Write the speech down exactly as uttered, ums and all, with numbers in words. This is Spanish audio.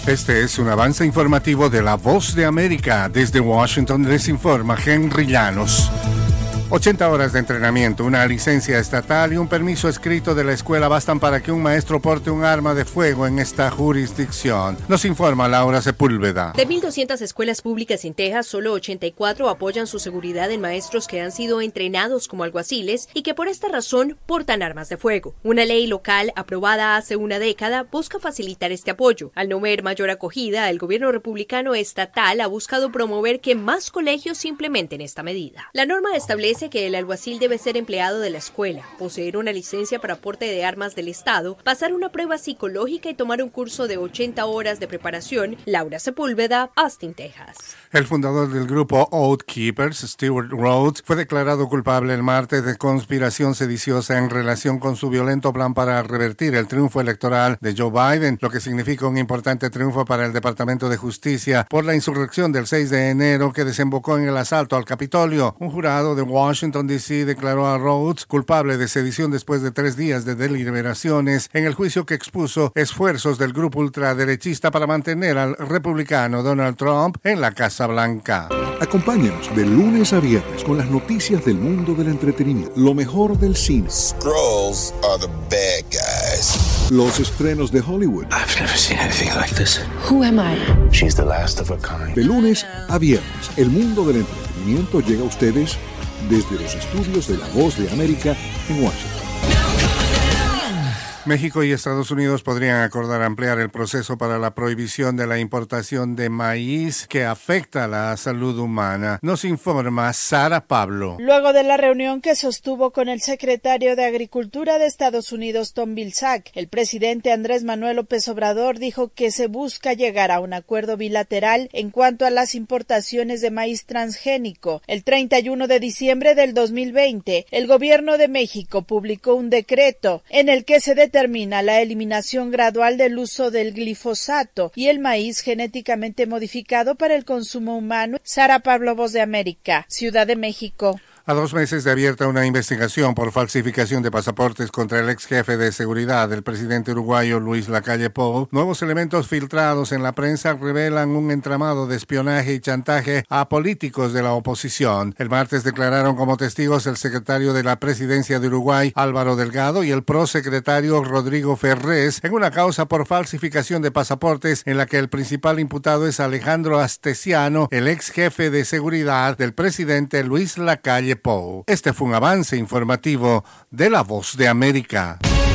Este es un avance informativo de La Voz de América. Desde Washington les informa Henry Llanos. ochenta horas de entrenamiento, una licencia estatal y un permiso escrito de la escuela bastan para que un maestro porte un arma de fuego en esta jurisdicción. Nos informa Laura Sepúlveda. De mil doscientas escuelas públicas en Texas, solo ochenta y cuatro apoyan su seguridad en maestros que han sido entrenados como alguaciles y que por esta razón portan armas de fuego. Una ley local aprobada hace una década busca facilitar este apoyo. Al no ver mayor acogida, el gobierno republicano estatal ha buscado promover que más colegios implementen esta medida. La norma establece que el alguacil debe ser empleado de la escuela, poseer una licencia para porte de armas del Estado, pasar una prueba psicológica y tomar un curso de ochenta horas de preparación. Laura Sepúlveda, Austin, Texas. El fundador del grupo Oath Keepers, Stewart Rhodes, fue declarado culpable el martes de conspiración sediciosa en relación con su violento plan para revertir el triunfo electoral de Joe Biden, lo que significa un importante triunfo para el Departamento de Justicia por la insurrección del seis de enero que desembocó en el asalto al Capitolio. Un jurado de Washington, D C declaró a Rhodes culpable de sedición después de tres días de deliberaciones en el juicio que expuso esfuerzos del grupo ultraderechista para mantener al republicano Donald Trump en la Casa Blanca. Acompáñanos de lunes a viernes con las noticias del mundo del entretenimiento, lo mejor del cine. Skrulls are the bad guys. Los estrenos de Hollywood. I've never seen anything like this. Who am I? She's the last of her kind. De lunes a viernes, el mundo del entretenimiento llega a ustedes desde los estudios de La Voz de América en Washington. México y Estados Unidos podrían acordar ampliar el proceso para la prohibición de la importación de maíz que afecta a la salud humana. Nos informa Sara Pablo. Luego de la reunión que sostuvo con el secretario de Agricultura de Estados Unidos, Tom Vilsack, el presidente Andrés Manuel López Obrador dijo que se busca llegar a un acuerdo bilateral en cuanto a las importaciones de maíz transgénico. El treinta y uno de diciembre del dos mil veinte, el gobierno de México publicó un decreto en el que se determinó Termina la eliminación gradual del uso del glifosato y el maíz genéticamente modificado para el consumo humano. Sara Pablo, Voz de América, Ciudad de México. A dos meses de abierta una investigación por falsificación de pasaportes contra el ex jefe de seguridad del presidente uruguayo Luis Lacalle Pou, nuevos elementos filtrados en la prensa revelan un entramado de espionaje y chantaje a políticos de la oposición. El martes declararon como testigos el secretario de la presidencia de Uruguay, Álvaro Delgado, y el prosecretario Rodrigo Ferrés en una causa por falsificación de pasaportes en la que el principal imputado es Alejandro Astesiano, el ex jefe de seguridad del presidente Luis Lacalle Pou. Este fue un avance informativo de La Voz de América.